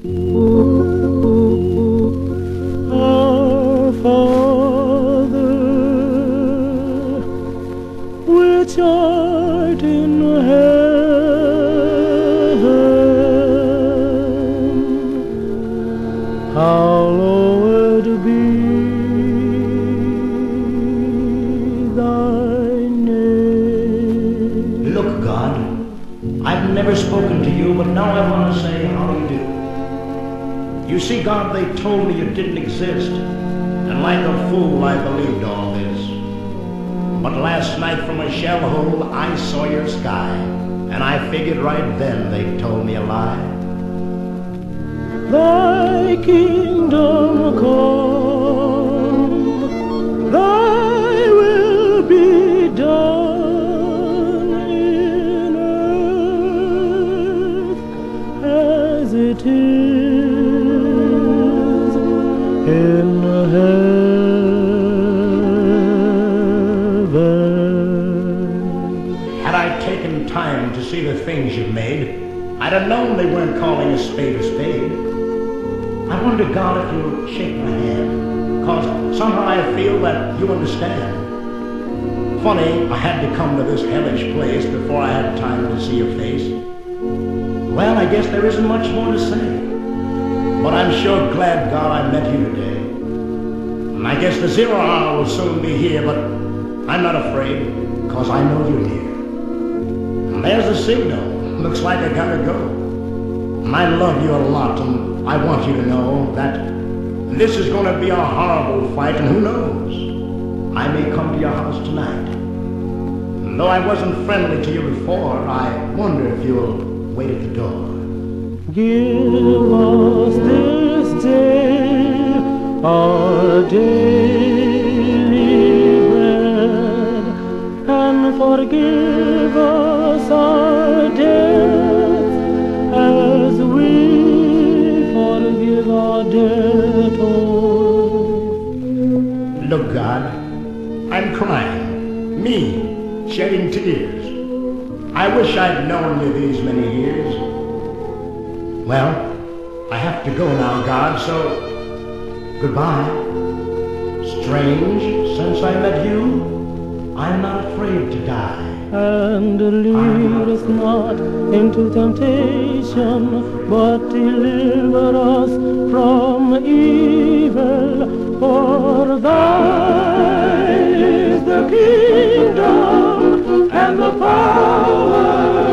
Our Father, which art in heaven, hallowed be thy name. Look, God, I've never spoken to you, but now I want to say how do you do. You see, God, they told me you didn't exist, and like a fool I believed all this. But last night from a shell hole I saw your sky, and I figured right then they told me a lie. Thy kingdom come, thy will be done in earth as it is in heaven. Had I taken time to see the things you've made, I'd have known they weren't calling a spade a spade. I wonder, God, if you'll shake my hand, 'cause somehow I feel that you understand. Funny, I had to come to this hellish place before I had time to see your face. Well, I guess there isn't much more to say, but I'm sure glad, God, I met you today. And I guess the 0 hour will soon be here, but I'm not afraid, 'cause I know you're near. And there's the signal. Looks like I gotta go. And I love you a lot, and I want you to know that this is gonna be a horrible fight, and who knows, I may come to your house tonight. And though I wasn't friendly to you before, I wonder if you'll wait at the door. Give us this day our daily bread, and forgive us our debts as we forgive our debtors. Look, God, I'm crying, me, shedding tears. I wish I'd known you these many years. Well, I have to go now, God, so goodbye. Strange, since I met you, I'm not afraid to die. And lead us not into temptation, but deliver us from evil. For thine is the kingdom and the power